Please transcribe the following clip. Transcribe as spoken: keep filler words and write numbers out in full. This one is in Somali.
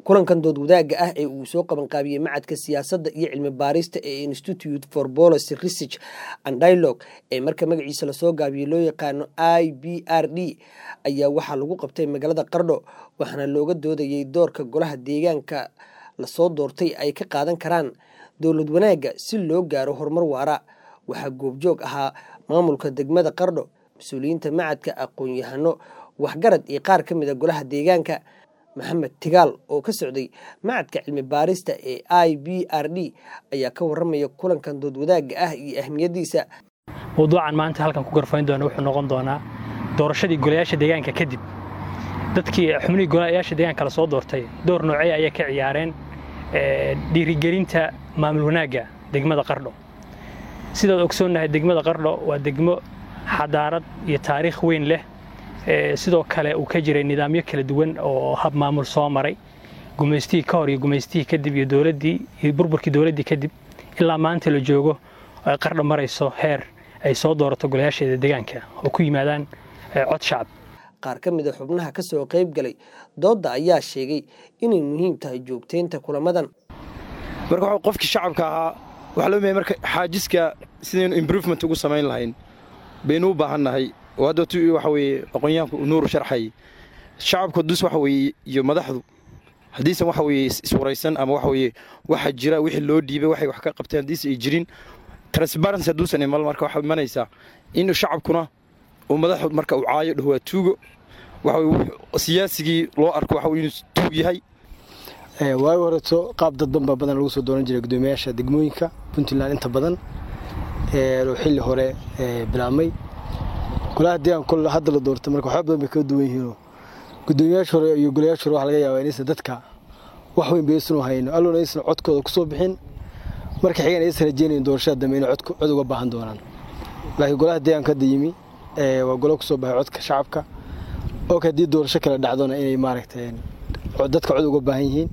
kulankan dood wadaagga ah ee uu soo qaban qaabiyey macadka siyaasadda iyo cilmi baarista ee Institute for Policy Research and Dialogue ee marka magaciisa la soo gaabiyey loo yaqaano I B R D ayaa waxaa lagu qabtay magaalada Qardho waxaana looga doodayay doorka golaha deegaanka la soo doortay ay ka qaadan karaan dowlad wanaagga si loo gaaro horumar waara. waxaa goobjoog ahaa maamulka degmada Qardho, mas'uuliyiinta macadka, aqoon-yahano, waxgarad iyo qaar ka mid ah golaha deegaanka. Maxamed Tigaal oo ka socday macadka cilmi baarista ee I B R D ayaa ka warramaya kulankan dood wadaagga ah iyo ahmiyadiisa. Mowduucan maanta halkan ku garfayn doona wuxuu noqon doonaa doorashadii golayaasha deegaanka kadib. dadkii xubnihii golayaasha deegaanka la soo doortay door noocyo ay ka ciyaareen ee dhiirigelinta maamul wanaagga degmada Qardho. Sidoo ogsoonahay degmada Qardho waa degmo xadaarad iyo taariikh weyn leh. sidoo kale uu ka jiray nidaamyo kala duwan oo hab maamul soo maray gumeystii ka hor iyo gumeystii kadib iyo dawladdii iyo burburkii dawladdii kadib ilaa maanta la joogo ay Qardho marayso heer ay soo doorato golayaasha deegaanka oo ku yimaadaan cod shacab. qaar ka mid ah xubnaha ka soo qayb galay doodda ayaa sheegay inay muhiim tahay joogteynta kulamadan. marka qofkii shacabka ahaa waxa loo meeyay marka xaajiska sideen improvement ugu sameyn lahayn baynu u baahannahay wadootu waxa weeye aqoonyahanku nuur sharxay shacabku dus waxa weeye iyo madaxdu hadiisan waxa weeye iswaraysan ama waxa weeye waxa jira wixii loo dhiibay waxay wax ka qabteen hadiis ay jirin transparency duusan mal marka waxa imanaysa in shacabkuna oo madaxdu marka uu caayo dhawaa tuugo waxa weeye siyaasigii loo arko waxa weeye tuug yahay ee way warato qaab dad badan lagu soo dooran jiray gudoomiyaasha degmooyinka Puntland inta badan ee xilli hore ee bilaamay golaha deegaanka kullu hadda la doortay marka waxa badan ka duwan yihiin gudoomiyaasha hore iyo golayaasha hore waxa laga yaabaa inaysan dadka wax weyn beesnu hayno alloona aysan codkooda ku soo bixin marka xigeen aysan rajeynayeen doorashada dambe inay codku cod uga baahan doonaan. laakiin golaha deegaanka dayimi ee waa golo ku soo baxay codka shacabka oo ka dii doorasho kala dhacdona inay maaragtay dadka cod uga baahan yihiin.